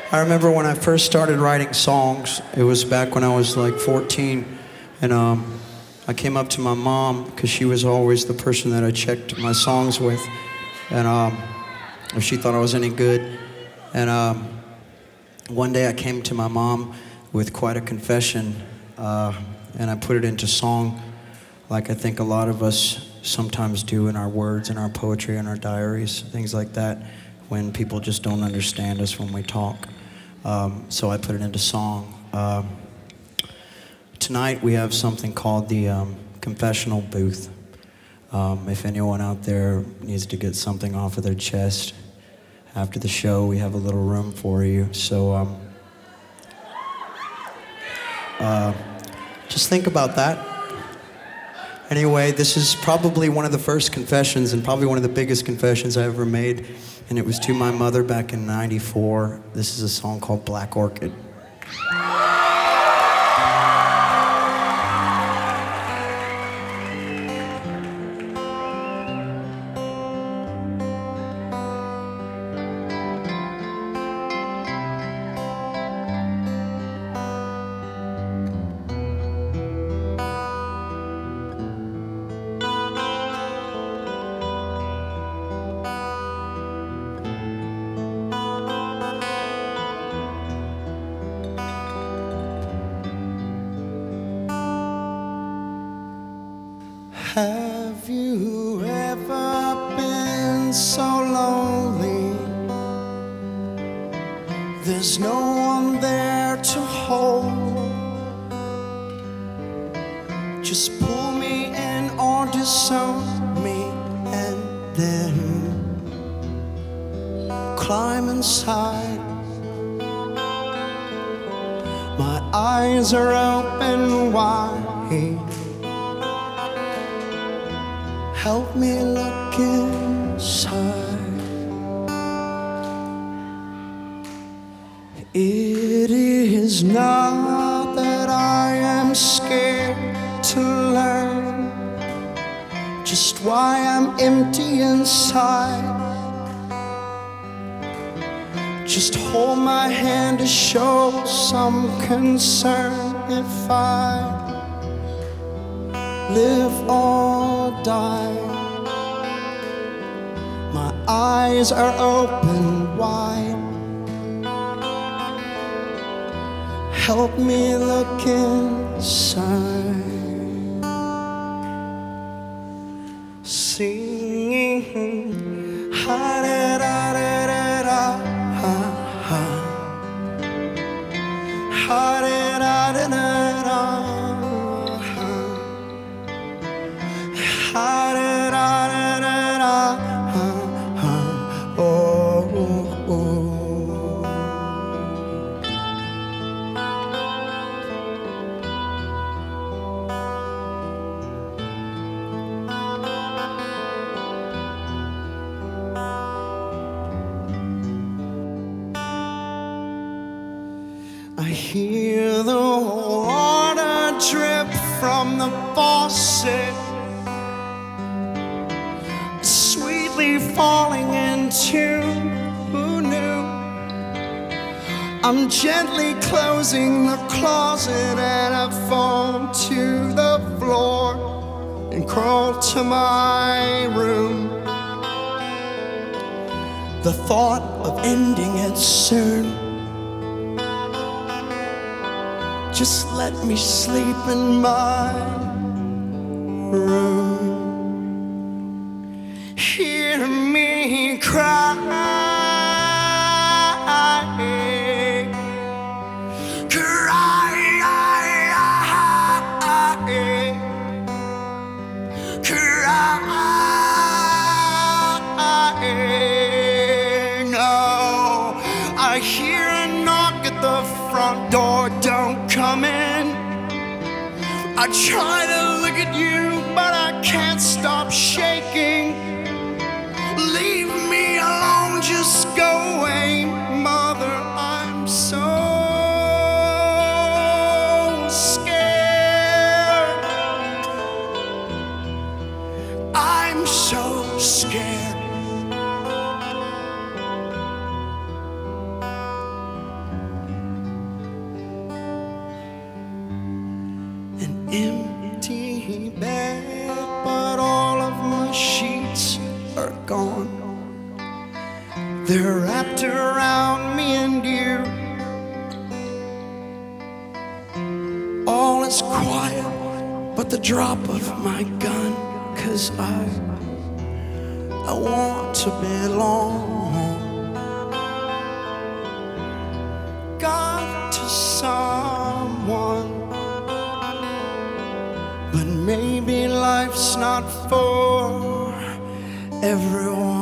I remember when I first started writing songs, it was back when I was like 14, and I came up to my mom, because she was always the person that I checked my songs with, and if she thought I was any good. And one day I came to my mom with quite a confession, and I put it into song, like I think a lot of us sometimes do in our words, in our poetry, in our diaries, things like that, when people just don't understand us when we talk. So I put it into song. Tonight we have something called the confessional booth. If anyone out there needs to get something off of their chest after the show, we have a little room for you. So just think about that. Anyway, this is probably one of the first confessions and probably one of the biggest confessions I ever made. And it was to my mother back in '94. This is a song called Black Orchid. Have you ever been so lonely? There's no one there to hold. Just pull me in or disown me, and then climb inside. My eyes are open wide. Help me look inside. It is not that I am scared to learn just why I'm empty inside. Just hold my hand to show some concern. If I live or die, my eyes are open wide. Help me look inside. Singing ha da da da da da ha ha ha da da da da. I hear the water drip from the faucet, sweetly falling into who knew. I'm gently closing the closet and I fall to the floor and crawl to my room. The thought of ending it soon. Just let me sleep in my room. Hear me cry, no, I hear a knock at the front door. Don't come in. I try to look at you, but I can't stop shaking. Leave me alone, just go away, Mother. I'm so scared. I'm so scared. They're wrapped around me and you. All is quiet but the drop of my gun, 'cause I want to belong. Got to someone, but maybe life's not for everyone.